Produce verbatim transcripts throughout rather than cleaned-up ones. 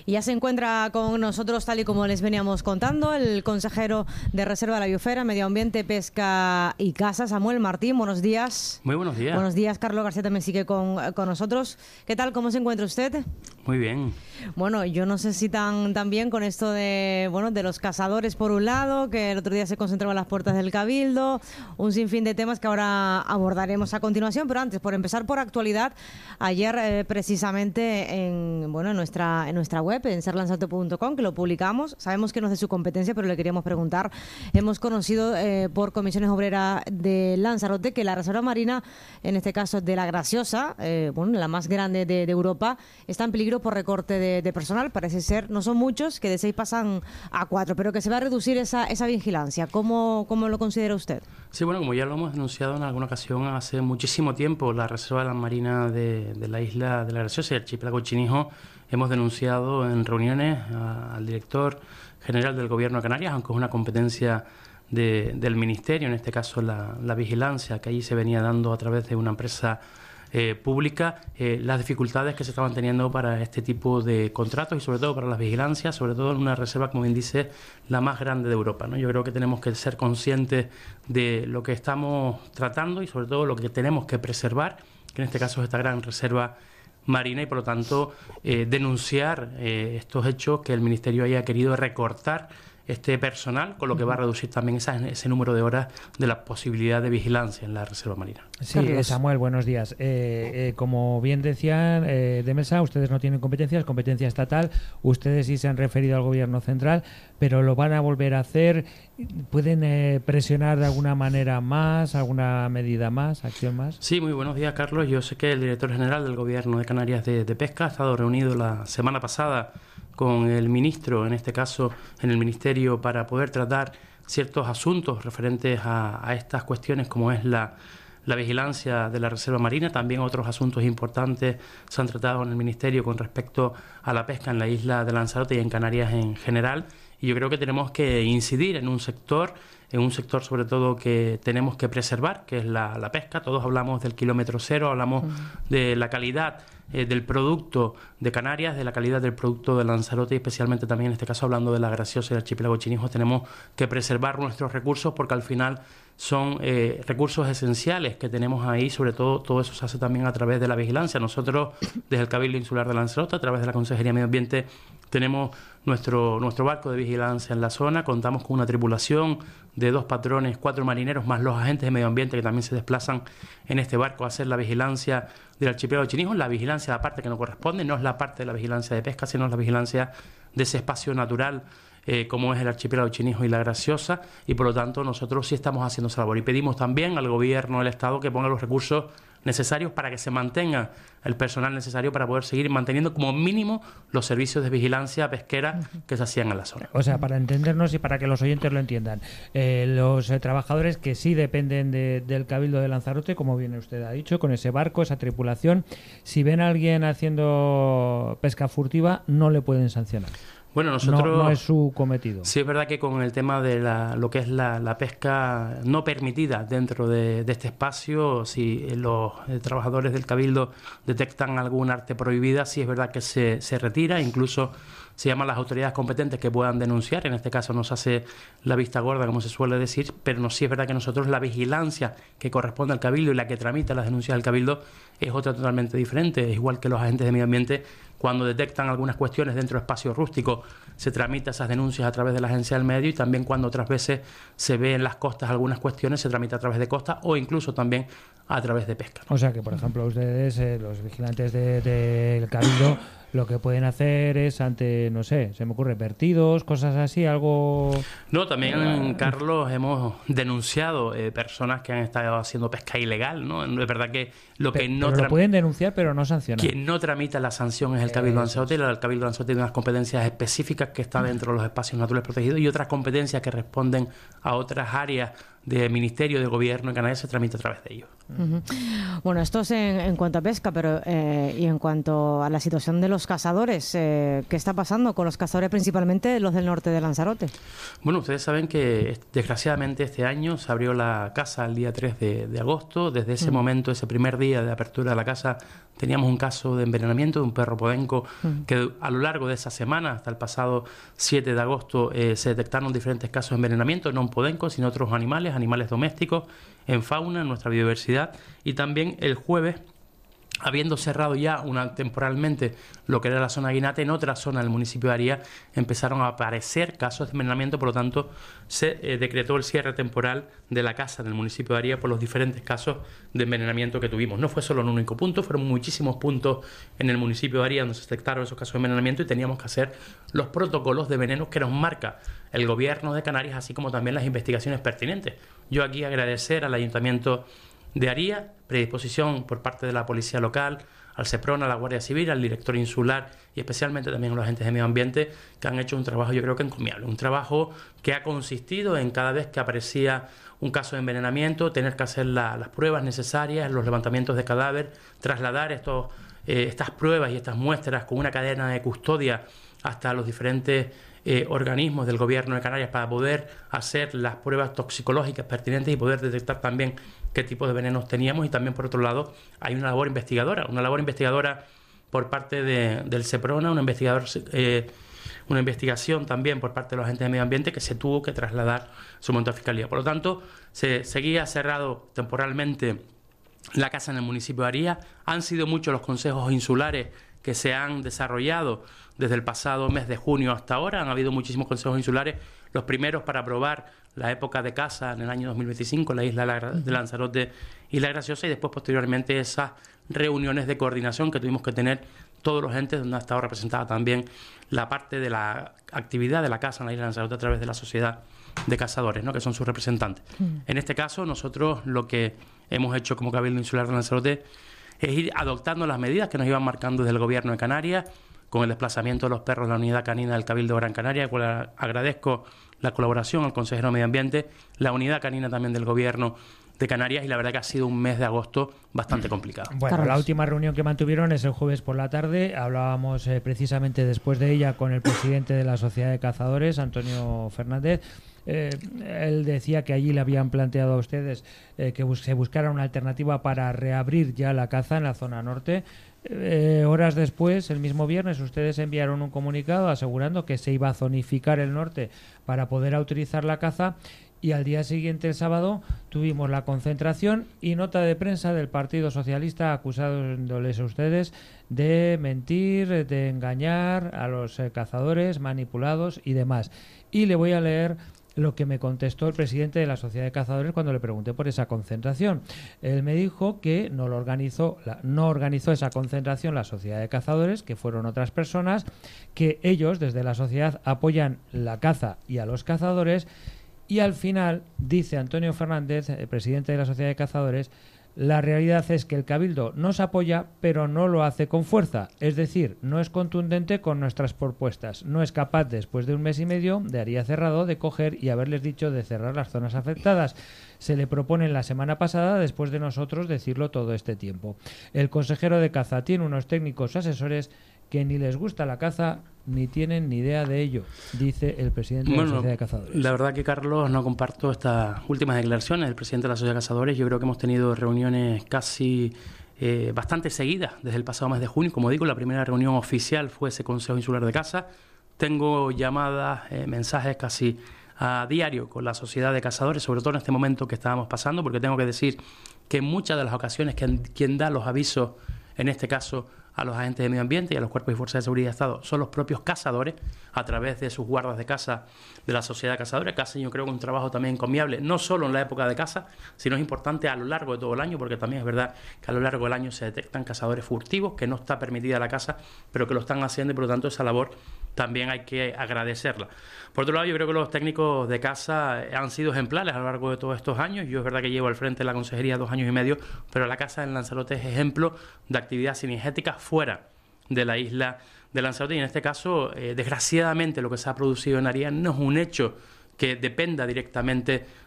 Y ya se encuentra con nosotros, tal y como les veníamos contando, el consejero de Reserva de la Biosfera, Medio Ambiente, Pesca y Caza, Samuel Martín. Buenos días. Muy buenos días. Buenos días. Carlos García también sigue con, con nosotros. ¿Qué tal? ¿Cómo se encuentra usted? Muy bien. Bueno, yo no sé si tan, tan bien con esto de, bueno, de los cazadores por un lado, que el otro día se concentraba a las puertas del Cabildo, un sinfín de temas que ahora abordaremos a continuación, pero antes, por empezar por actualidad, ayer eh, precisamente en, bueno, en nuestra, en nuestra web, en ser lanzarote punto com, que lo publicamos, sabemos que no es de su competencia, pero le queríamos preguntar, hemos conocido eh, por Comisiones Obreras de Lanzarote que la Reserva Marina, en este caso de La Graciosa, eh, bueno, la más grande de, de Europa, está en peligro por recorte de, de personal. Parece ser, no son muchos, que de seis pasan a cuatro, pero que se va a reducir esa, esa vigilancia. ¿Cómo, cómo lo considera usted? Sí, bueno, como ya lo hemos denunciado en alguna ocasión, hace muchísimo tiempo la Reserva de la Marina de, de la isla de La Graciosa y el archipiélago Chinijo hemos denunciado en reuniones a, al director general del Gobierno de Canarias, aunque es una competencia de, del Ministerio, en este caso la, la vigilancia que allí se venía dando a través de una empresa Eh, pública, eh, las dificultades que se estaban teniendo para este tipo de contratos y sobre todo para las vigilancias, sobre todo en una reserva, como bien dice, la más grande de Europa, ¿no? Yo creo que tenemos que ser conscientes de lo que estamos tratando y sobre todo lo que tenemos que preservar, que en este caso es esta gran reserva marina, y por lo tanto eh, denunciar eh, estos hechos, que el Ministerio haya querido recortar este personal, con lo que va a reducir también esa, ese número de horas de la posibilidad de vigilancia en la Reserva Marina. Sí, Samuel, buenos días. Eh, eh, como bien decían eh, de mesa, ustedes no tienen competencias, competencia estatal, ustedes sí se han referido al Gobierno central, pero lo van a volver a hacer. ¿Pueden eh, presionar de alguna manera más, alguna medida más, acción más? Sí, muy buenos días, Carlos. Yo sé que el director general del Gobierno de Canarias de, de Pesca ha estado reunido la semana pasada con el ministro, en este caso en el Ministerio, para poder tratar ciertos asuntos referentes a, a estas cuestiones, como es la, la vigilancia de la Reserva Marina. También otros asuntos importantes se han tratado en el Ministerio con respecto a la pesca en la isla de Lanzarote y en Canarias en general. Y yo creo que tenemos que incidir en un sector, en un sector sobre todo que tenemos que preservar, que es la, la pesca. Todos hablamos del kilómetro cero, hablamos uh-huh. de la calidad eh, del producto de Canarias, de la calidad del producto de Lanzarote y especialmente también en este caso hablando de La Graciosa y el archipiélago Chinijo. Tenemos que preservar nuestros recursos porque al final son eh, recursos esenciales que tenemos ahí. Sobre todo, todo eso se hace también a través de la vigilancia. Nosotros, desde el Cabildo Insular de Lanzarote, a través de la Consejería de Medio Ambiente, tenemos nuestro, nuestro barco de vigilancia en la zona. Contamos con una tripulación de dos patrones, cuatro marineros, más los agentes de medio ambiente que también se desplazan en este barco a hacer la vigilancia del archipiélago Chinijo. La vigilancia, la parte que nos corresponde, no es la parte de la vigilancia de pesca, sino es la vigilancia de ese espacio natural Eh, como es el archipiélago Chinijo y La Graciosa, y por lo tanto nosotros sí estamos haciendo esa labor y pedimos también al Gobierno del Estado que ponga los recursos necesarios para que se mantenga el personal necesario para poder seguir manteniendo como mínimo los servicios de vigilancia pesquera que se hacían en la zona. O sea, para entendernos y para que los oyentes lo entiendan, eh, los eh, trabajadores que sí dependen de, del Cabildo de Lanzarote, como bien usted ha dicho, con ese barco, esa tripulación, si ven a alguien haciendo pesca furtiva, no le pueden sancionar. Bueno, nosotros... No, no es su cometido. Sí, es verdad que con el tema de la, lo que es la, la pesca no permitida dentro de, de este espacio, si los eh, trabajadores del Cabildo detectan algún arte prohibida, sí es verdad que se, se retira, incluso se llaman las autoridades competentes que puedan denunciar. En este caso no se hace la vista gorda, como se suele decir, pero no, sí es verdad que nosotros la vigilancia que corresponde al Cabildo y la que tramita las denuncias del Cabildo es otra totalmente diferente. Es igual que los agentes de medio ambiente, cuando detectan algunas cuestiones dentro de espacios rústicos, se tramita esas denuncias a través de la Agencia del Medio, y también cuando otras veces se ve en las costas algunas cuestiones, se tramita a través de costas o incluso también a través de pesca. O sea que, por ejemplo, ustedes, eh, los vigilantes del de, de Cabildo, lo que pueden hacer es ante, no sé, se me ocurre, vertidos, cosas así, algo... No, también, Carlos, hemos denunciado eh, personas que han estado haciendo pesca ilegal, ¿no? Es verdad que lo que pero, no... Pero lo pueden denunciar, pero no sancionar. Quien no tramita la sanción es el Cabildo de Lanzarote. El Cabildo de Lanzarote tiene unas competencias específicas que están dentro de los espacios naturales protegidos y otras competencias que responden a otras áreas de ministerio, de gobierno en Canarias, se tramita a través de ellos. Uh-huh. Bueno, esto es en, en cuanto a pesca, pero eh, y en cuanto a la situación de los cazadores, eh, ¿qué está pasando con los cazadores, principalmente los del norte de Lanzarote? Bueno, ustedes saben que desgraciadamente este año se abrió la caza el día tres de, de agosto. Desde ese uh-huh. momento, ese primer día de apertura de la caza, teníamos un caso de envenenamiento de un perro podenco uh-huh. que a lo largo de esa semana, hasta el pasado siete de agosto, eh, se detectaron diferentes casos de envenenamiento, no en podencos, sino otros animales, animales domésticos, en fauna, en nuestra biodiversidad. Y también el jueves, habiendo cerrado ya una, temporalmente lo que era la zona Guinate, en otra zona del municipio de Aría empezaron a aparecer casos de envenenamiento, por lo tanto se eh, decretó el cierre temporal de la caza en el municipio de Aría por los diferentes casos de envenenamiento que tuvimos. No fue solo en un único punto, fueron muchísimos puntos en el municipio de Aría donde se detectaron esos casos de envenenamiento y teníamos que hacer los protocolos de venenos que nos marca el gobierno de Canarias, así como también las investigaciones pertinentes. Yo aquí agradecer al Ayuntamiento de Aría, predisposición por parte de la Policía Local, al SEPRONA, a la Guardia Civil, al director insular y especialmente también a los agentes de medio ambiente, que han hecho un trabajo, yo creo que encomiable, un trabajo que ha consistido en cada vez que aparecía un caso de envenenamiento, tener que hacer la, las pruebas necesarias, los levantamientos de cadáver, trasladar estos, eh, estas pruebas y estas muestras con una cadena de custodia hasta los diferentes Eh, organismos del gobierno de Canarias para poder hacer las pruebas toxicológicas pertinentes y poder detectar también qué tipo de venenos teníamos. Y también, por otro lado, hay una labor investigadora, una labor investigadora por parte de, del SEPRONA, una, investigador, eh, una investigación también por parte de los agentes de medio ambiente que se tuvo que trasladar su momento a Fiscalía. Por lo tanto, se seguía cerrado temporalmente la caza en el municipio de Aría. Han sido muchos los consejos insulares que se han desarrollado desde el pasado mes de junio hasta ahora. Han habido muchísimos consejos insulares, los primeros para aprobar la época de caza en el año dos mil veinticinco, la isla de Lanzarote y La Graciosa, y después posteriormente esas reuniones de coordinación que tuvimos que tener todos los entes, donde ha estado representada también la parte de la actividad de la caza en la isla de Lanzarote a través de la Sociedad de Cazadores, ¿no?, que son sus representantes. Mm. En este caso, nosotros lo que hemos hecho como Cabildo Insular de Lanzarote es ir adoptando las medidas que nos iban marcando desde el Gobierno de Canarias, con el desplazamiento de los perros de la Unidad Canina del Cabildo de Gran Canaria, cual agradezco la colaboración al consejero de Medio Ambiente, la Unidad Canina también del Gobierno de Canarias, y la verdad que ha sido un mes de agosto bastante complicado. Bueno, Carlos. La última reunión que mantuvieron es el jueves por la tarde. Hablábamos eh, precisamente después de ella con el presidente de la Sociedad de Cazadores, Antonio Fernández. Eh, él decía que allí le habían planteado a ustedes eh, que bus- se buscara una alternativa para reabrir ya la caza en la zona norte. Eh, horas después, el mismo viernes, ustedes enviaron un comunicado asegurando que se iba a zonificar el norte para poder autorizar la caza, y al día siguiente, el sábado, tuvimos la concentración y nota de prensa del Partido Socialista acusándoles a ustedes de mentir, de engañar a los eh, cazadores, manipulados y demás. Y le voy a leer lo que me contestó el presidente de la Sociedad de Cazadores cuando le pregunté por esa concentración. Él me dijo que no lo organizó, la, no organizó esa concentración la Sociedad de Cazadores, que fueron otras personas, que ellos desde la sociedad apoyan la caza y a los cazadores, y al final, dice Antonio Fernández, el presidente de la Sociedad de Cazadores, la realidad es que el Cabildo nos apoya, pero no lo hace con fuerza. Es decir, no es contundente con nuestras propuestas. No es capaz, después de un mes y medio de Aría cerrado, de coger y haberles dicho de cerrar las zonas afectadas. Se le propone la semana pasada, después de nosotros decirlo todo este tiempo. El consejero de caza tiene unos técnicos asesores que ni les gusta la caza ni tienen ni idea de ello, dice el presidente bueno, de la Sociedad de Cazadores. La verdad que, Carlos, no comparto estas últimas declaraciones del presidente de la Sociedad de Cazadores. Yo creo que hemos tenido reuniones casi eh, bastante seguidas desde el pasado mes de junio. Como digo, la primera reunión oficial fue ese Consejo Insular de Caza. Tengo llamadas, eh, mensajes casi a diario con la Sociedad de Cazadores, sobre todo en este momento que estábamos pasando, porque tengo que decir que en muchas de las ocasiones que quien da los avisos, en este caso a los agentes de medio ambiente y a los cuerpos y fuerzas de seguridad de Estado, son los propios cazadores, a través de sus guardas de caza de la Sociedad de Cazadores, que hacen, yo creo, que un trabajo también encomiable, no solo en la época de caza, sino es importante a lo largo de todo el año, porque también es verdad que a lo largo del año se detectan cazadores furtivos, que no está permitida la caza, pero que lo están haciendo, y por lo tanto esa labor también hay que agradecerla. Por otro lado, yo creo que los técnicos de caza han sido ejemplares a lo largo de todos estos años. Yo es verdad que llevo al frente de la consejería dos años y medio, pero la caza en Lanzarote es ejemplo de actividad cinegética fuera de la isla de Lanzarote, y en este caso, eh, desgraciadamente, lo que se ha producido en Aría no es un hecho que dependa directamente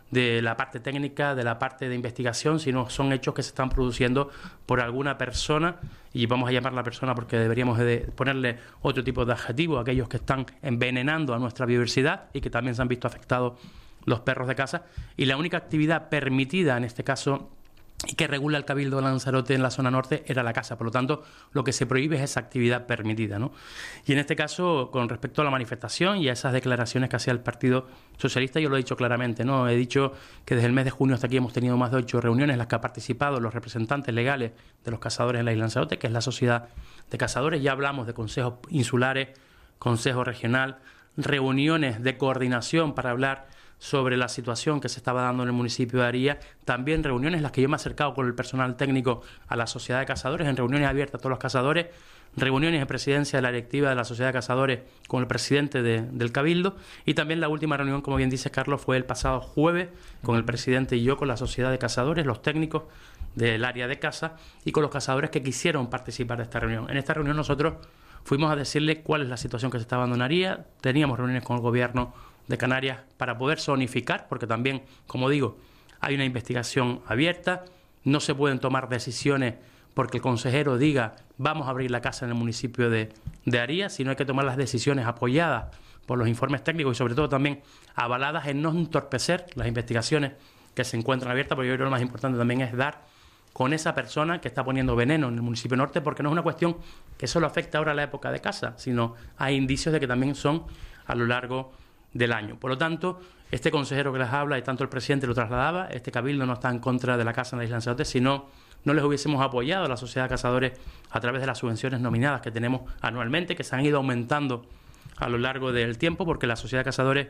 de la parte técnica, de la parte de investigación, sino son hechos que se están produciendo por alguna persona, y vamos a llamar a la persona porque deberíamos de ponerle otro tipo de adjetivo a aquellos que están envenenando a nuestra biodiversidad y que también se han visto afectados los perros de caza. Y la única actividad permitida en este caso y que regula el Cabildo de Lanzarote en la zona norte era la caza. Por lo tanto, lo que se prohíbe es esa actividad permitida, ¿no? Y en este caso, con respecto a la manifestación y a esas declaraciones que hacía el Partido Socialista, yo lo he dicho claramente, ¿no? He dicho que desde el mes de junio hasta aquí hemos tenido más de ocho reuniones en las que han participado los representantes legales de los cazadores en la isla de Lanzarote, que es la Sociedad de Cazadores. Ya hablamos de consejos insulares, consejo regional, reuniones de coordinación para hablar sobre la situación que se estaba dando en el municipio de Aría, también reuniones en las que yo me he acercado con el personal técnico a la Sociedad de Cazadores, en reuniones abiertas a todos los cazadores, reuniones de presidencia de la directiva de la Sociedad de Cazadores con el presidente de, del Cabildo, y también la última reunión, como bien dice Carlos, fue el pasado jueves con el presidente y yo, con la Sociedad de Cazadores, los técnicos del área de caza y con los cazadores que quisieron participar de esta reunión. En esta reunión nosotros fuimos a decirle cuál es la situación que se estaba dando en Aría, teníamos reuniones con el gobierno de Canarias para poder zonificar, porque también, como digo, hay una investigación abierta, no se pueden tomar decisiones porque el consejero diga vamos a abrir la caza en el municipio de, de Aría, sino hay que tomar las decisiones apoyadas por los informes técnicos y sobre todo también avaladas en no entorpecer las investigaciones que se encuentran abiertas, porque yo creo que lo más importante también es dar con esa persona que está poniendo veneno en el municipio norte, porque no es una cuestión que solo afecta ahora a la época de caza, sino hay indicios de que también son a lo largo del año. Por lo tanto, este consejero que les habla, y tanto el presidente lo trasladaba, este cabildo no está en contra de la caza en la isla de Lanzarote, sino no les hubiésemos apoyado a la Sociedad de Cazadores a través de las subvenciones nominadas que tenemos anualmente, que se han ido aumentando a lo largo del tiempo, porque la Sociedad de Cazadores,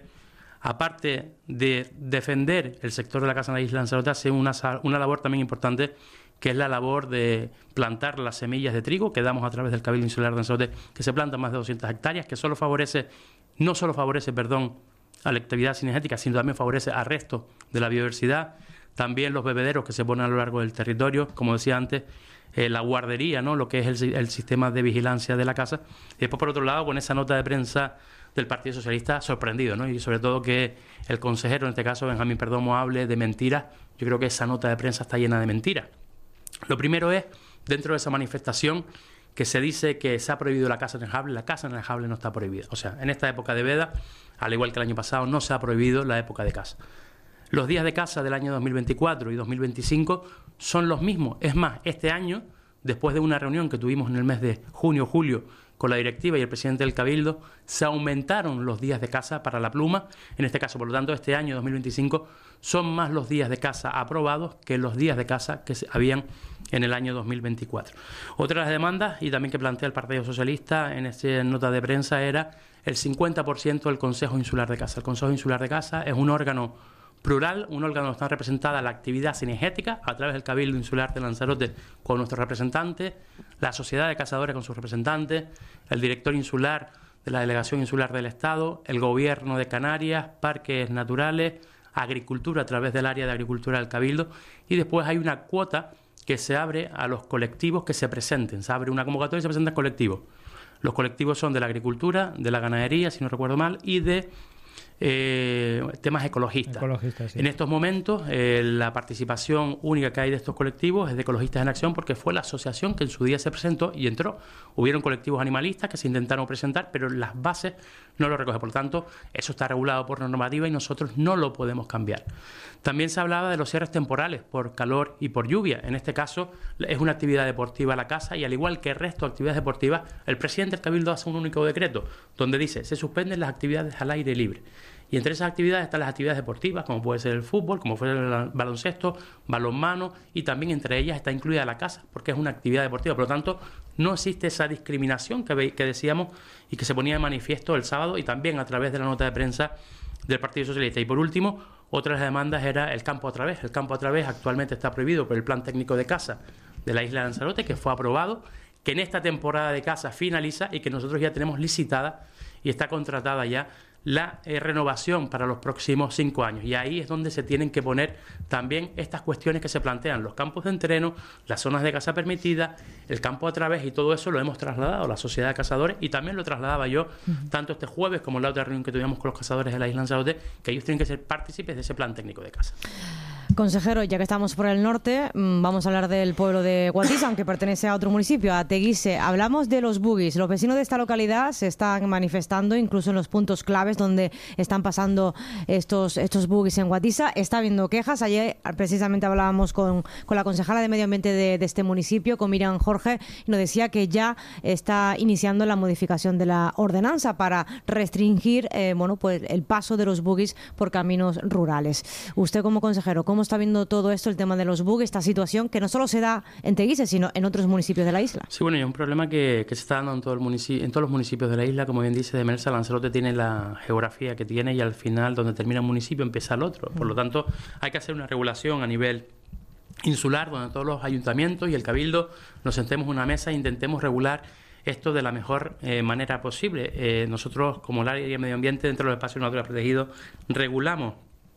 aparte de defender el sector de la caza en la isla de Lanzarote, hace una, una labor también importante, que es la labor de plantar las semillas de trigo que damos a través del Cabildo Insular de Lanzarote, que se plantan más de doscientas hectáreas, que solo favorece, no solo favorece, perdón, a la actividad cinegética, sino también favorece al resto de la biodiversidad. También los bebederos que se ponen a lo largo del territorio, como decía antes, eh, la guardería, ¿no?, lo que es el, el sistema de vigilancia de la caza. Y después, por otro lado, con esa nota de prensa del Partido Socialista, sorprendido, ¿no? Y sobre todo que el consejero, en este caso Benjamín Perdomo, hable de mentiras. Yo creo que esa nota de prensa está llena de mentiras. Lo primero es, dentro de esa manifestación, que se dice que se ha prohibido la caza en el jable. La caza en el jable no está prohibida. O sea, en esta época de veda, al igual que el año pasado, no se ha prohibido la época de caza. Los días de caza del año dos mil veinticuatro y dos mil veinticinco son los mismos. Es más, este año, después de una reunión que tuvimos en el mes de junio, julio, con la directiva y el presidente del Cabildo, se aumentaron los días de caza para la pluma. En este caso, por lo tanto, este año dos mil veinticinco son más los días de caza aprobados que los días de caza que habían en el año dos mil veinticuatro. Otra de las demandas, y también que plantea el Partido Socialista en esta nota de prensa, era el cincuenta por ciento del Consejo Insular de Caza. El Consejo Insular de Caza es un órgano plural, un órgano donde está representada la actividad cinegética a través del Cabildo Insular de Lanzarote con nuestros representantes, la Sociedad de Cazadores con sus representantes, el director insular de la Delegación Insular del Estado, el Gobierno de Canarias, Parques Naturales, Agricultura a través del área de Agricultura del Cabildo, y después hay una cuota que se abre a los colectivos que se presenten. Se abre una convocatoria y se presentan colectivos. Los colectivos son de la agricultura, de la ganadería, si no recuerdo mal, y de Eh, temas ecologistas. Ecologistas, sí. En estos momentos, eh, la participación única que hay de estos colectivos es de Ecologistas en Acción, porque fue la asociación que en su día se presentó y entró. Hubieron colectivos animalistas que se intentaron presentar, pero las bases no lo recogen. Por lo tanto, eso está regulado por normativa y nosotros no lo podemos cambiar. También se hablaba de los cierres temporales por calor y por lluvia. En este caso, es una actividad deportiva la caza y, al igual que el resto de actividades deportivas, el presidente del Cabildo hace un único decreto donde dice se suspenden las actividades al aire libre. Y entre esas actividades están las actividades deportivas, como puede ser el fútbol, como puede ser el baloncesto, balonmano, y también entre ellas está incluida la caza, porque es una actividad deportiva. Por lo tanto, no existe esa discriminación que, que decíamos y que se ponía de manifiesto el sábado y también a través de la nota de prensa del Partido Socialista. Y por último, otra de las demandas era el campo a través. El campo a través actualmente está prohibido por el Plan Técnico de Caza de la isla de Lanzarote, que fue aprobado, que en esta temporada de caza finaliza y que nosotros ya tenemos licitada y está contratada ya la eh, renovación para los próximos cinco años. Y ahí es donde se tienen que poner también estas cuestiones que se plantean, los campos de entreno, las zonas de caza permitida, el campo a través, y todo eso lo hemos trasladado a la Sociedad de Cazadores, y también lo trasladaba yo uh-huh. tanto este jueves como en la otra reunión que tuvimos con los cazadores de la isla Lanzarote, que ellos tienen que ser partícipes de ese plan técnico de caza. Consejero, ya que estamos por el norte, vamos a hablar del pueblo de Guatisa, aunque pertenece a otro municipio, a Teguise. Hablamos de los buggies. Los vecinos de esta localidad se están manifestando, incluso en los puntos claves donde están pasando estos, estos buggies en Guatisa. Está habiendo quejas. Ayer precisamente hablábamos con, con la concejala de Medio Ambiente de, de este municipio, con Miriam Jorge, y nos decía que ya está iniciando la modificación de la ordenanza para restringir eh, bueno, pues el paso de los buggies por caminos rurales. Usted, como consejero, ¿cómo está viendo todo esto, el tema de los buggies, esta situación que no solo se da en Teguise, sino en otros municipios de la isla? Sí, bueno, y es un problema que, que se está dando en, todo el munici- en todos los municipios de la isla. Como bien dice Demelsa, Lanzarote tiene la geografía que tiene y al final, donde termina un municipio, empieza el otro. Por lo tanto, hay que hacer una regulación a nivel insular, donde todos los ayuntamientos y el Cabildo nos sentemos en una mesa e intentemos regular esto de la mejor eh, manera posible. Eh, nosotros, como el área de medio ambiente, dentro de los espacios naturales protegidos, regulamos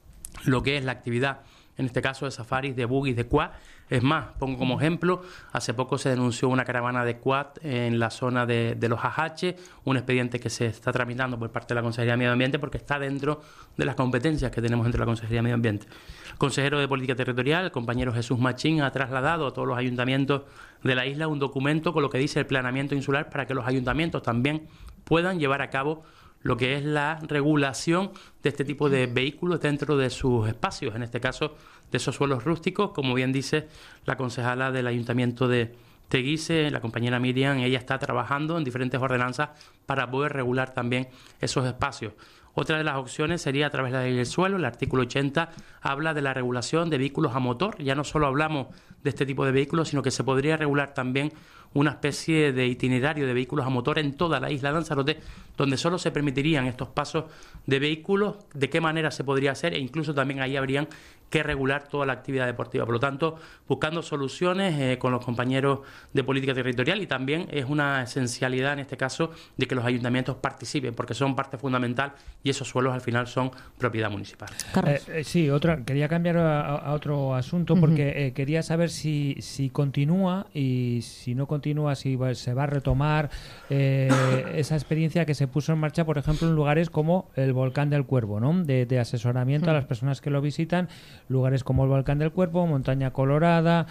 lo que es la actividad, en este caso de safaris, de buggies, de quad. Es más, pongo como ejemplo, hace poco se denunció una caravana de quad en la zona de, de los Ajaches, un expediente que se está tramitando por parte de la Consejería de Medio Ambiente porque está dentro de las competencias que tenemos entre la Consejería de Medio Ambiente. El consejero de Política Territorial, el compañero Jesús Machín, ha trasladado a todos los ayuntamientos de la isla un documento con lo que dice el planeamiento insular para que los ayuntamientos también puedan llevar a cabo lo que es la regulación de este tipo de vehículos dentro de sus espacios, en este caso de esos suelos rústicos, como bien dice la concejala del Ayuntamiento de Teguise, la compañera Miriam. Ella está trabajando en diferentes ordenanzas para poder regular también esos espacios. Otra de las opciones sería a través de la ley del suelo. El artículo ochenta habla de la regulación de vehículos a motor. Ya no solo hablamos de este tipo de vehículos, sino que se podría regular también una especie de itinerario de vehículos a motor en toda la isla de Lanzarote, donde solo se permitirían estos pasos de vehículos, de qué manera se podría hacer, e incluso también ahí habrían que regular toda la actividad deportiva. Por lo tanto, buscando soluciones eh, con los compañeros de política territorial, y también es una esencialidad en este caso de que los ayuntamientos participen, porque son parte fundamental y esos suelos al final son propiedad municipal. Eh, eh, sí, otra, quería cambiar a, a otro asunto porque uh-huh. eh, quería saber si, si continúa, y si no continúa, si va, se va a retomar eh, esa experiencia que se puso en marcha, por ejemplo, en lugares como el Volcán del Cuervo, ¿no? De, de asesoramiento uh-huh. a las personas que lo visitan. Lugares como el Volcán del Cuervo, Montaña Colorada,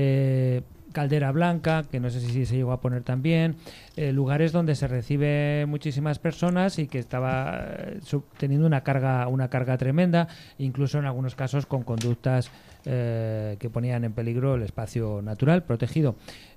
eh, Caldera Blanca, que no sé si se llegó a poner también, eh, lugares donde se recibe muchísimas personas y que estaba eh, teniendo una carga, una carga tremenda, incluso en algunos casos con conductas eh, que ponían en peligro el espacio natural protegido.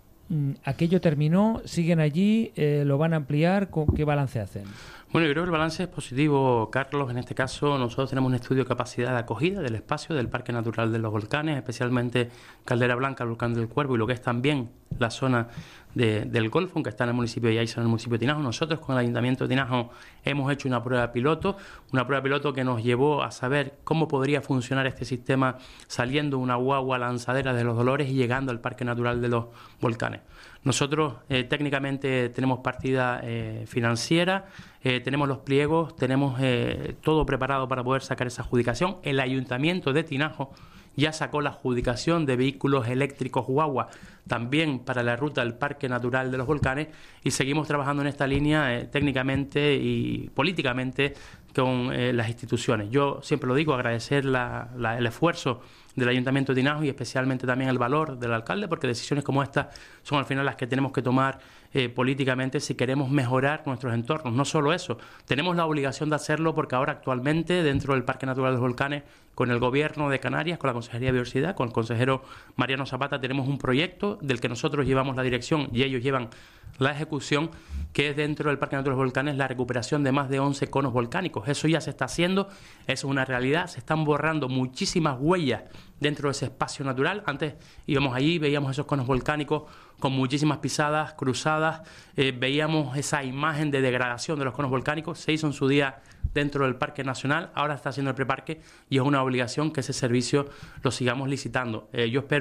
¿Aquello terminó? ¿Siguen allí? Eh, ¿Lo van a ampliar? ¿Qué balance hacen? Bueno, yo creo que el balance es positivo, Carlos. En este caso, nosotros tenemos un estudio de capacidad de acogida del espacio del Parque Natural de los Volcanes, especialmente Caldera Blanca, el Volcán del Cuervo, y lo que es también la zona de, del Golfo, aunque está en el municipio de Yaiza, en el municipio de Tinajo. Nosotros con el Ayuntamiento de Tinajo hemos hecho una prueba piloto, una prueba piloto que nos llevó a saber cómo podría funcionar este sistema saliendo una guagua lanzadera de los Dolores y llegando al Parque Natural de los Volcanes. Nosotros eh, técnicamente tenemos partida eh, financiera, eh, tenemos los pliegos, tenemos eh, todo preparado para poder sacar esa adjudicación. El Ayuntamiento de Tinajo ya sacó la adjudicación de vehículos eléctricos guagua también para la ruta del Parque Natural de los Volcanes, y seguimos trabajando en esta línea eh, técnicamente y políticamente con eh, las instituciones. Yo siempre lo digo, agradecer la, la, el esfuerzo del Ayuntamiento de Tinajo y especialmente también el valor del alcalde, porque decisiones como esta son al final las que tenemos que tomar eh, políticamente si queremos mejorar nuestros entornos. No solo eso, tenemos la obligación de hacerlo porque ahora actualmente dentro del Parque Natural de los Volcanes, con el Gobierno de Canarias, con la Consejería de Biodiversidad, con el consejero Mariano Zapata, tenemos un proyecto del que nosotros llevamos la dirección y ellos llevan la ejecución, que es dentro del Parque Natural de los Volcanes la recuperación de más de once conos volcánicos. Eso ya se está haciendo, eso es una realidad, se están borrando muchísimas huellas dentro de ese espacio natural. Antes íbamos allí, veíamos esos conos volcánicos con muchísimas pisadas, cruzadas, eh, veíamos esa imagen de degradación de los conos volcánicos. Se hizo en su día dentro del Parque Nacional, ahora está haciendo el preparque y es una obligación que ese servicio lo sigamos licitando. Eh, yo espero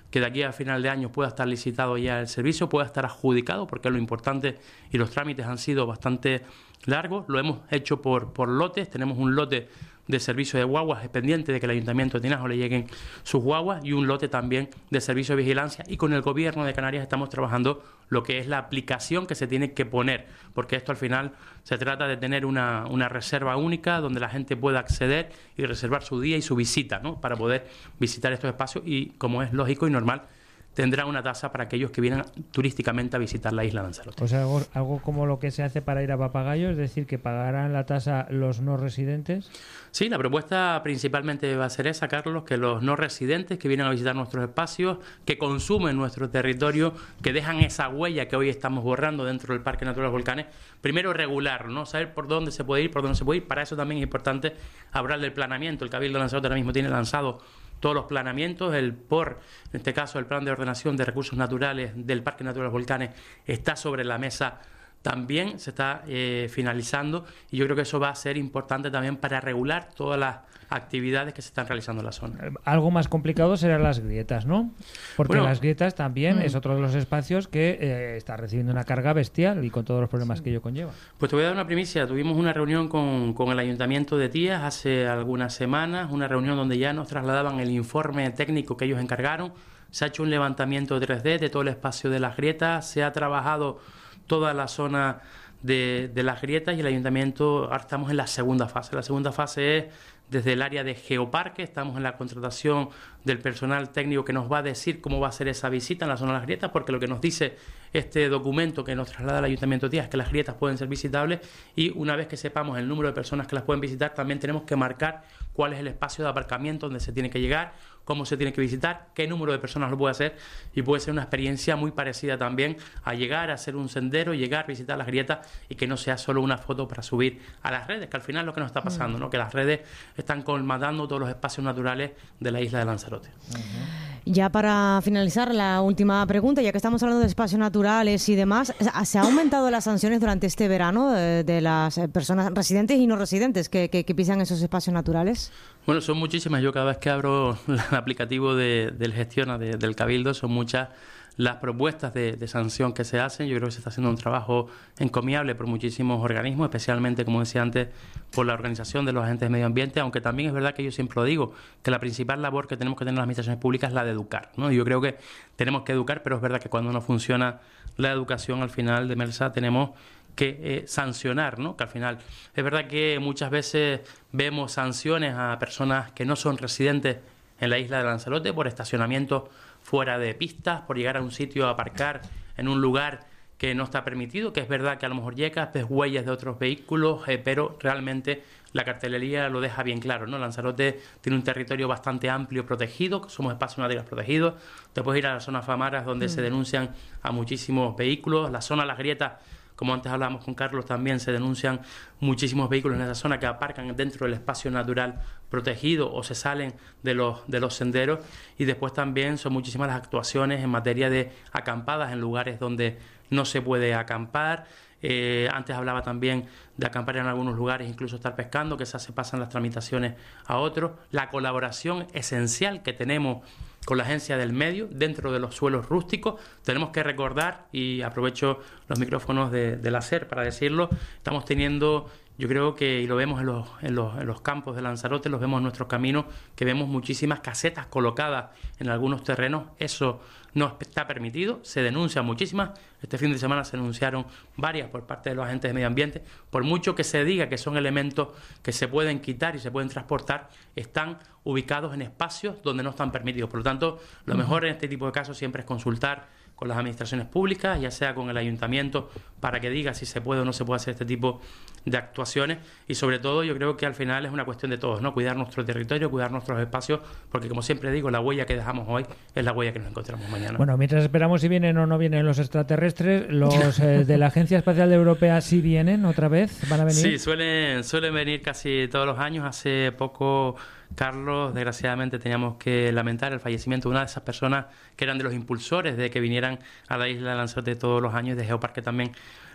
que de aquí a final de año pueda estar licitado ya el servicio, pueda estar adjudicado, porque lo importante y los trámites han sido bastante largos. Lo hemos hecho por, por lotes, tenemos un lote de servicio de guaguas, es pendiente de que el Ayuntamiento de Tinajo le lleguen sus guaguas, y un lote también de servicio de vigilancia, y con el Gobierno de Canarias estamos trabajando lo que es la aplicación que se tiene que poner, porque esto al final se trata de tener una, una reserva única donde la gente pueda acceder y reservar su día y su visita, ¿no?, para poder visitar estos espacios, y como es lógico y normal, tendrá una tasa para aquellos que vienen turísticamente a visitar la isla de Lanzarote. O sea, algo, algo como lo que se hace para ir a Papagayo, es decir, que pagarán la tasa los no residentes. Sí, la propuesta principalmente va a ser esa, Carlos, que los no residentes que vienen a visitar nuestros espacios, que consumen nuestro territorio, que dejan esa huella que hoy estamos borrando dentro del Parque Natural Volcanes, primero regular, ¿no?, saber por dónde se puede ir, por dónde no se puede ir. Para eso también es importante hablar del planeamiento. El Cabildo de Lanzarote ahora mismo tiene lanzado todos los planeamientos, el P O R, en este caso el Plan de Ordenación de Recursos Naturales del Parque Natural Volcanes, está sobre la mesa también, se está eh, finalizando, y yo creo que eso va a ser importante también para regular todas las actividades que se están realizando en la zona. Algo más complicado serán las grietas, ¿no? Porque bueno, las grietas también mm. es otro de los espacios que eh, está recibiendo una carga bestial y con todos los problemas sí. que ello conlleva. Pues te voy a dar una primicia. Tuvimos una reunión con, con el Ayuntamiento de Tías hace algunas semanas, una reunión donde ya nos trasladaban el informe técnico que ellos encargaron. Se ha hecho un levantamiento tres D de todo el espacio de las grietas, se ha trabajado toda la zona de, de las grietas, y el Ayuntamiento, ahora estamos en la segunda fase. La segunda fase es desde el área de geoparque, estamos en la contratación del personal técnico que nos va a decir cómo va a ser esa visita en la zona de las grietas, porque lo que nos dice este documento que nos traslada el Ayuntamiento de Tías es que las grietas pueden ser visitables, y una vez que sepamos el número de personas que las pueden visitar, también tenemos que marcar cuál es el espacio de aparcamiento donde se tiene que llegar, cómo se tiene que visitar, qué número de personas lo puede hacer, y puede ser una experiencia muy parecida también a llegar, a hacer un sendero, llegar, visitar las grietas, y que no sea solo una foto para subir a las redes, que al final es lo que nos está pasando, ¿no?, que las redes están colmatando todos los espacios naturales de la isla de Lanzarote. Uh-huh. Ya para finalizar, la última pregunta, ya que estamos hablando de espacios naturales y demás, ¿se ha aumentado las sanciones durante este verano de, de las personas residentes y no residentes que, que, que pisan esos espacios naturales? Bueno, son muchísimas. Yo cada vez que abro el aplicativo de, del Gestiona, de, del Cabildo, son muchas las propuestas de, de sanción que se hacen. Yo creo que se está haciendo un trabajo encomiable por muchísimos organismos, especialmente, como decía antes, por la organización de los agentes de medio ambiente, aunque también es verdad que yo siempre lo digo, que la principal labor que tenemos que tener las administraciones públicas es la de educar, ¿no? Yo creo que tenemos que educar, pero es verdad que cuando no funciona la educación, al final de Melsa tenemos que eh, sancionar, ¿no? Que al final es verdad que muchas veces vemos sanciones a personas que no son residentes en la isla de Lanzarote por estacionamientos fuera de pistas, por llegar a un sitio a aparcar en un lugar que no está permitido, que es verdad que a lo mejor llegas, ves huellas de otros vehículos, eh, pero realmente la cartelería lo deja bien claro, ¿no? Lanzarote tiene un territorio bastante amplio protegido, somos espacios naturales protegidos. Te puedes ir a las zonas famaras donde mm. se denuncian a muchísimos vehículos, la zona Las Grietas, como antes hablábamos con Carlos, también se denuncian muchísimos vehículos en esa zona que aparcan dentro del espacio natural protegido o se salen de los, de los senderos. Y después también son muchísimas las actuaciones en materia de acampadas en lugares donde no se puede acampar. Eh, antes hablaba también de acampar en algunos lugares, incluso estar pescando, que esas se pasan las tramitaciones a otros. La colaboración esencial que tenemos con la Agencia del Medio dentro de los suelos rústicos. Tenemos que recordar, y aprovecho los micrófonos de, de la SER para decirlo, estamos teniendo, yo creo que, y lo vemos en los, en los, en los campos de Lanzarote, los vemos en nuestros caminos, que vemos muchísimas casetas colocadas en algunos terrenos. Eso no está permitido, se denuncian muchísimas. Este fin de semana se denunciaron varias por parte de los agentes de medio ambiente. Por mucho que se diga que son elementos que se pueden quitar y se pueden transportar, están ubicados en espacios donde no están permitidos. Por lo tanto, lo mejor en este tipo de casos siempre es consultar con las administraciones públicas, ya sea con el ayuntamiento, para que diga si se puede o no se puede hacer este tipo de actuaciones. Y sobre todo, yo creo que al final es una cuestión de todos, ¿no? Cuidar nuestro territorio, cuidar nuestros espacios, porque como siempre digo, la huella que dejamos hoy es la huella que nos encontramos mañana. Bueno, mientras esperamos si vienen o no vienen los extraterrestres, los eh, de la Agencia Espacial Europea sí vienen otra vez, ¿van a venir? Sí, suelen, suelen venir casi todos los años. Hace poco, Carlos, desgraciadamente teníamos que lamentar el fallecimiento de una de esas personas que eran de los impulsores de que vinieran a la isla de Lanzarote todos los años, de Geoparque también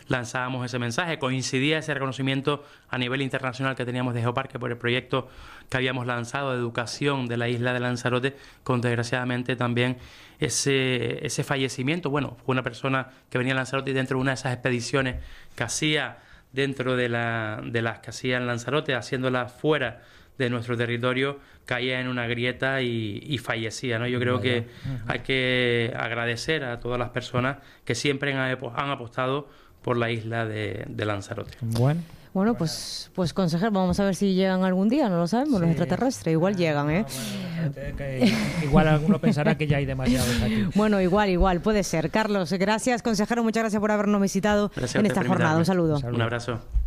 lanzábamos ese mensaje. Coincidía ese reconocimiento a nivel internacional que teníamos de Geoparque por el proyecto que habíamos lanzado de educación de la isla de Lanzarote, con desgraciadamente también ese, ese fallecimiento. Bueno, fue una persona que venía a Lanzarote y dentro de una de esas expediciones que hacía dentro de, la, de las que hacía en Lanzarote, haciéndolas fuera de nuestro territorio, caía en una grieta y, y fallecía, ¿no? Yo creo que uh-huh. hay que agradecer a todas las personas que siempre han, han apostado por la isla de, de Lanzarote. Bueno. Bueno, pues, pues consejero, vamos a ver si llegan algún día, no lo sabemos, sí. Los extraterrestres, igual ah, llegan, ¿eh? Bueno, que igual alguno pensará que ya hay demasiados aquí. Bueno, igual, igual, puede ser. Carlos, gracias, consejero, muchas gracias por habernos visitado gracias en esta jornada. Un saludo. Un, Un abrazo.